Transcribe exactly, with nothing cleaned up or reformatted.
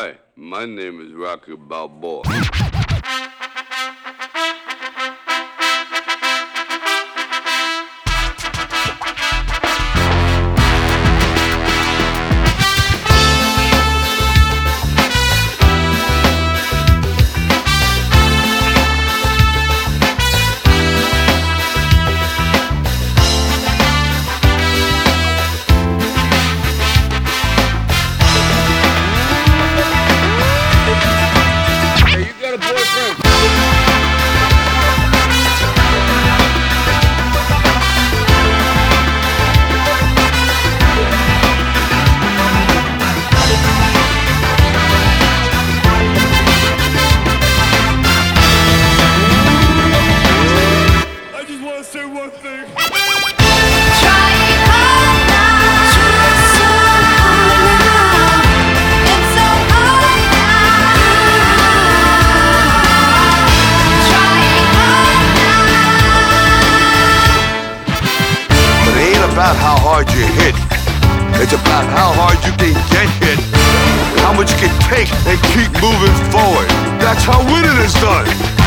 Hi, my name is Rocky Balboa. Say one thing. About how hard you hit. It's about how hard you can get hit, how much you can take and keep moving forward. That's how winning is done.